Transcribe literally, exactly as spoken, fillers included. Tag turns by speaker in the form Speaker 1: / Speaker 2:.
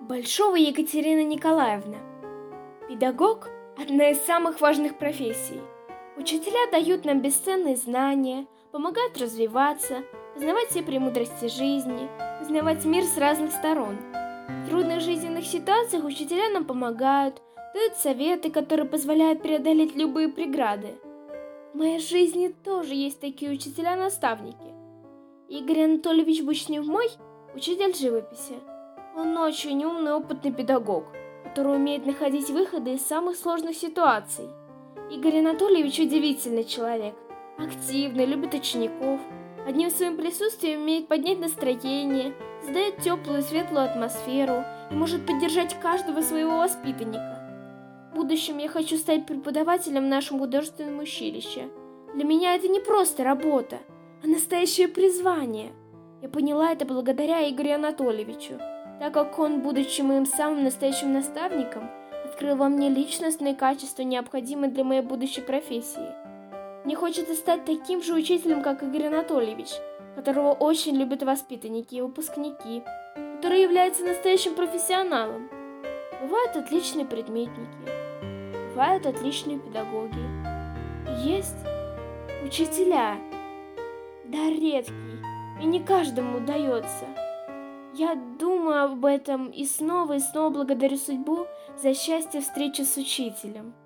Speaker 1: Большова Екатерина Николаевна. Педагог – одна из самых важных профессий. Учителя дают нам бесценные знания, помогают развиваться, познавать все премудрости жизни, узнавать мир с разных сторон. В трудных жизненных ситуациях учителя нам помогают, дают советы, которые позволяют преодолеть любые преграды. В моей жизни тоже есть такие учителя-наставники. Игорь Анатольевич Бучнев-мой – учитель живописи. Он очень умный, опытный педагог, который умеет находить выходы из самых сложных ситуаций. Игорь Анатольевич удивительный человек, активный, любит учеников, одним своим присутствием умеет поднять настроение, создает теплую и светлую атмосферу и может поддержать каждого своего воспитанника. В будущем я хочу стать преподавателем в нашем художественном училище. Для меня это не просто работа, а настоящее призвание. Я поняла это благодаря Игорю Анатольевичу, так как он, будучи моим самым настоящим наставником, открыл во мне личностные качества, необходимые для моей будущей профессии. Мне хочется стать таким же учителем, как Игорь Анатольевич, которого очень любят воспитанники и выпускники, который является настоящим профессионалом. Бывают отличные предметники, бывают отличные педагоги. Есть учителя. Да, редкий, и не каждому удается. Я думаю об этом и снова и снова благодарю судьбу за счастье встречи с учителем.